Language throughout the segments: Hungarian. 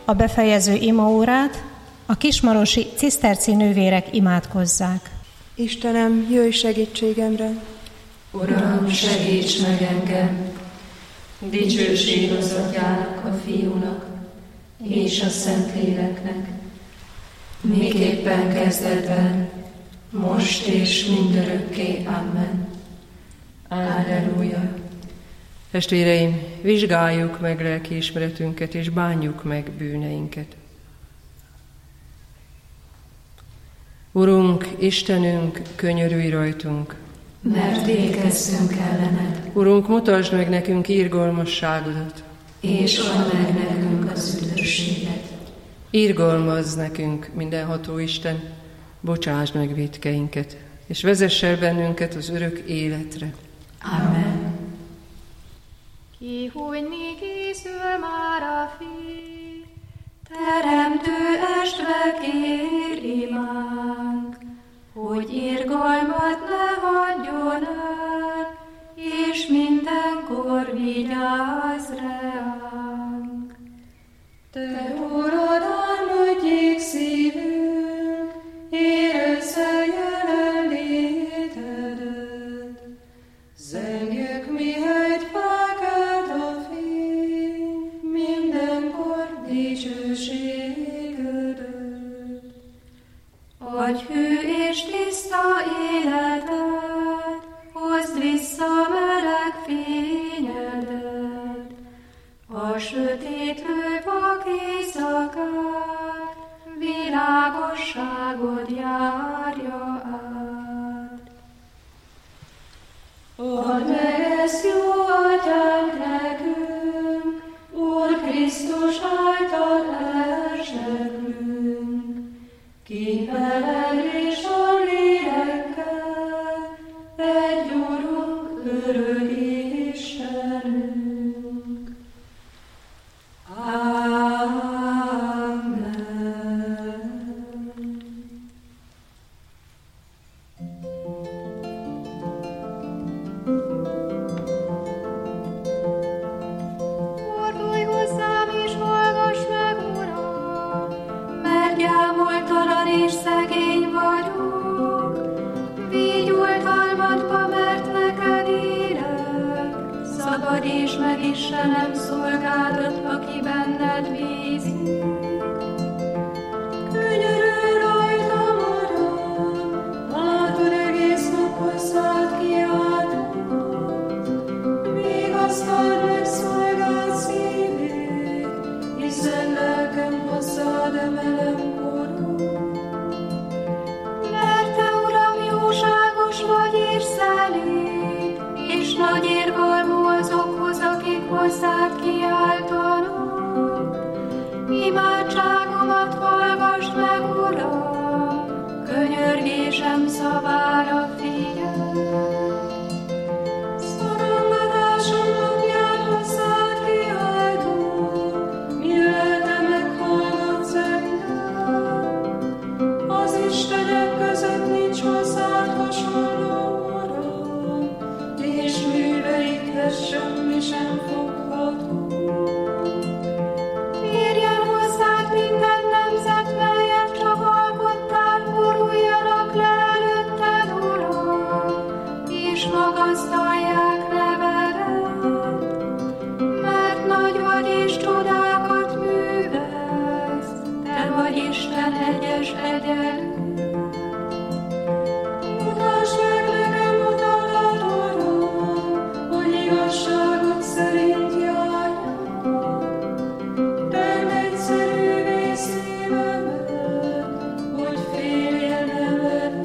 a befejező imaórát a kismarosi ciszterci nővérek imádkozzák. Istenem, jöjj segítségemre! Uram, segíts meg engem! Dicsőség az Atyának, a Fiúnak és a Szentléleknek, miképpen kezdetben, most és mindörökké. Amen. Alleluja. Testvéreim, vizsgáljuk meg lelkiismeretünket, és bánjuk meg bűneinket. Urunk, Istenünk, könyörülj rajtunk, mert végezzünk ellened. Urunk, mutasd meg nekünk irgalmasságodat, és add meg nekünk az üdvösséget. Irgalmazz nekünk, mindenható Isten, bocsásd meg vétkeinket, és vezess el bennünket az örök életre. Amen. Kihújni készül már a fény, Teremtő estve kér imánk, hogy irgalmat ne hagyjon el, és mindenkor vigyázz ránk. Te, Urad, álmodjék szívünk, érezze jelenlétedet. Zengjük, mihelyt felkelt a fény, mindenkor dicsőségedet. Adj hű és tiszta életet, hozd vissza meleg fényedet. A sötétlő vak éjszakát, világosságod járja át. Add meg ezt, jó Atyánk, nekünk, Úr Krisztus által elseglünk, ki veled és a lélekkel, egy Urunk, örök Istenünk. Amen. fordulj hozzám és hallgass meg, Uram, Mert gyámoltalan és szegény vagyok, vígyultalmatba, mert neked élek. Szabadíts meg, Istenem, szolgádat, aki benned bízik. Könyörülj rajtam, Uram, látod, egész nap hozzád kiáltok. Vigasztald meg szolgád szívét, hiszen lelkem hozzád emelem korod. Mert te, Uram, jóságos vagy és szelíd, és nagy irgalmú azokhoz, akik hozzád kiáltanak. Imádságomat hallgass meg, Uram, könyörgésem szavára figyelj. Szorongatásom napján hozzád kiáltok, mi lelke meghallgatsz engem. Az Istenek között nincs hozzád hasonló, Uram, és műveidhez semmi sem fogható. Érjen hozzád minden nemzet, melyet csak alkottál, boruljanak le előtted, Uram, és magasztalják nevedet. Mert nagy vagy és csodákat művelsz, te vagy Isten egyes egyenlő. Mutasd meg nekem utadat, Uram, hogy igazságod szerint járjak. Tedd egyszerűvé szívemet, hogy féljen eveled.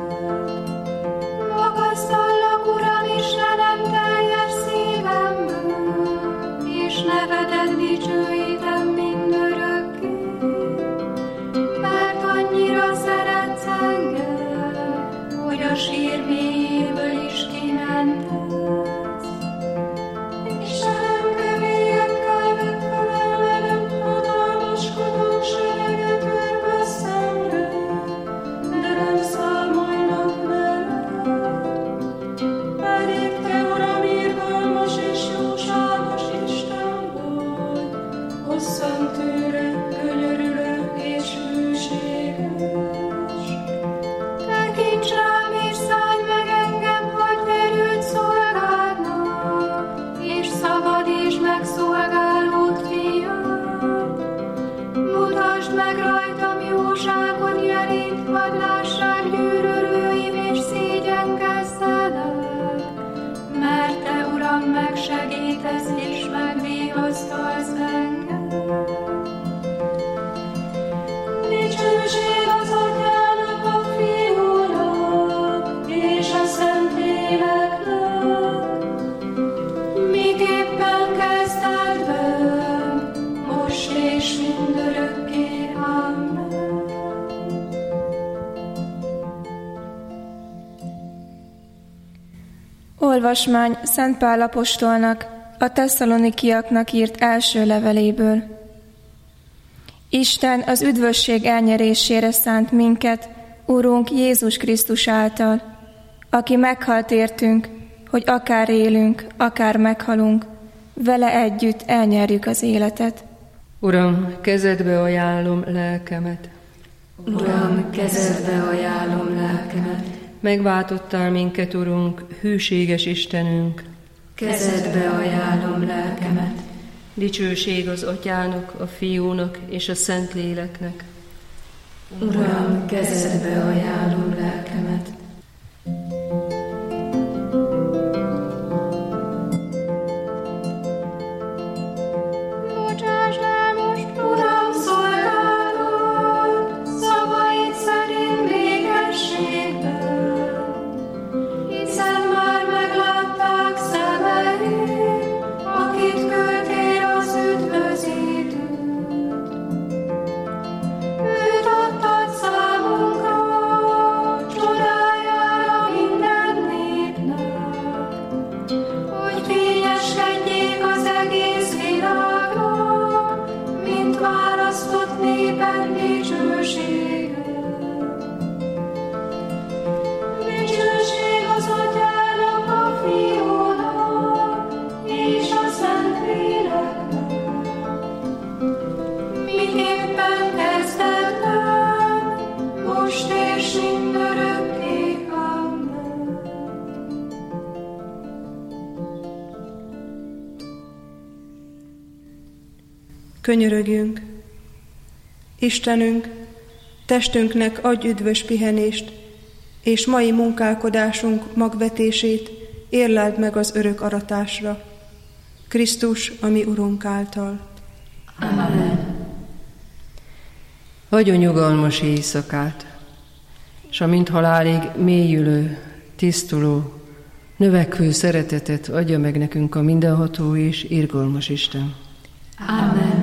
Magasztallak, Uram, Istenem, teljes szívemből, és nevedet dicsőítem mindörökké. Mert annyira szeretsz engem, hogy a sír mélyéből is kimentesz. Istenem, keményekkel vedd fel ellenem, hatalmaskodók sereget örve szemre, de nem számolnak veled. Pedig te, Uram, irgalmas és jóságos Isten vagy, hosszan tűrő, és mindörökké. Amen. Olvasmány Szent Pál apostolnak a Tesszalonikiaknak írt első leveléből. Isten az üdvösség elnyerésére szánt minket, Urunk Jézus Krisztus által, aki meghalt értünk, hogy akár élünk, akár meghalunk, vele együtt elnyerjük az életet. Uram, kezedbe ajánlom lelkemet. Uram, kezedbe ajánlom lelkemet. Megváltottál minket, Urunk, hűséges Istenünk. Kezedbe ajánlom lelkemet. Dicsőség az Atyának, a Fiúnak és a Szentléleknek. Uram, kezedbe ajánlom lelkemet. Bocsásd el most, Uram, szolgálod, szavaid szerint békességben, hiszen már meglátták szemeid, akit küldtél az üdvözítőt. Őt adtad számunkra, csodájára minden népnek, hogy fényeskedjék az egész világra, mint választott néped dicsősége. Dicsőség az Atyának, a Fiúnak és a Szentléleknek, miképpen kezdetben, most és mindörökké. Amen. Könyörögjünk. Istenünk, testünknek adj üdvös pihenést, és mai munkálkodásunk magvetését érleld meg az örök aratásra. Krisztus, a mi Urunk által. Amen. Adjon nyugalmas éjszakát, s amint halálig mélyülő, tisztuló, növekvő szeretetet adja meg nekünk a mindenható és irgalmas Isten. Amen.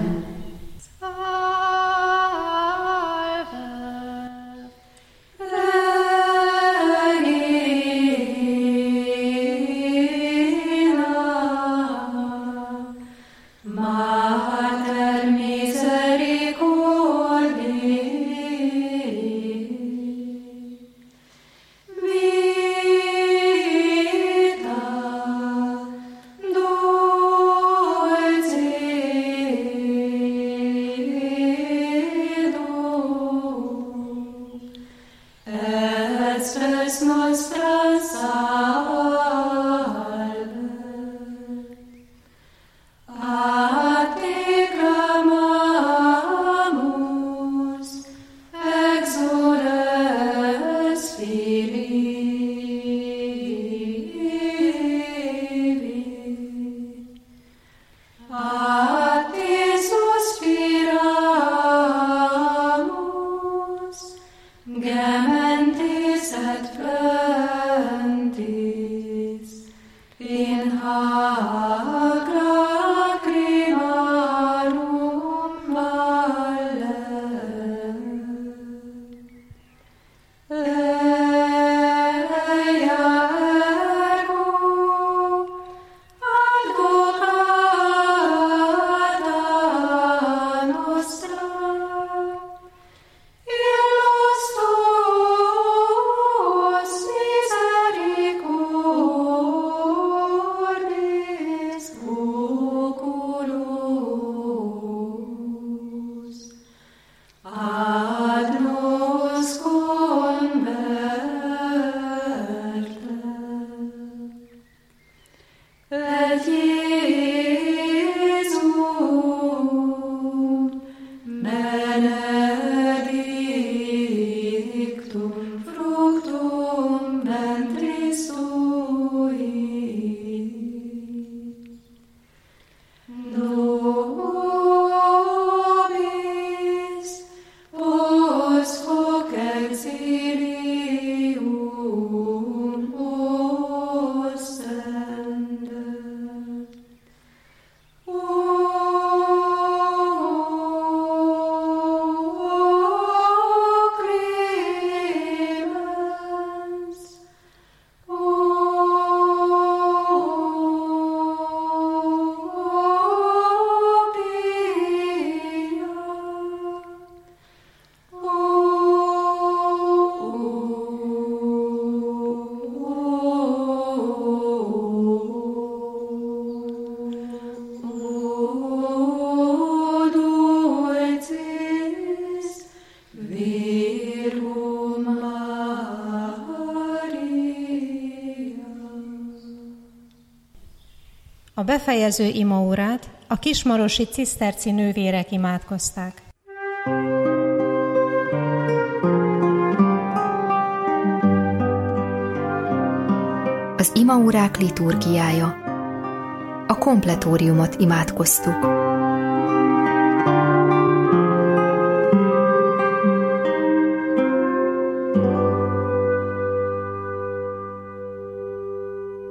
Vita, dolce A befejező imaórát a kismarosi ciszterci nővérek imádkozták. Az imaórák liturgiája. A kompletóriumot imádkoztuk.